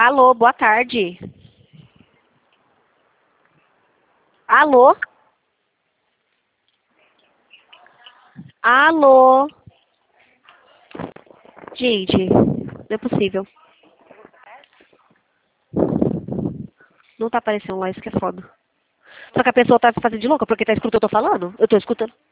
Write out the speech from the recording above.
Alô, boa tarde. Alô? Alô? Gente, não é possível. Não tá aparecendo lá, isso que é foda. Só que a pessoa tá fazendo de louca porque tá escutando o que eu tô falando. Eu tô escutando.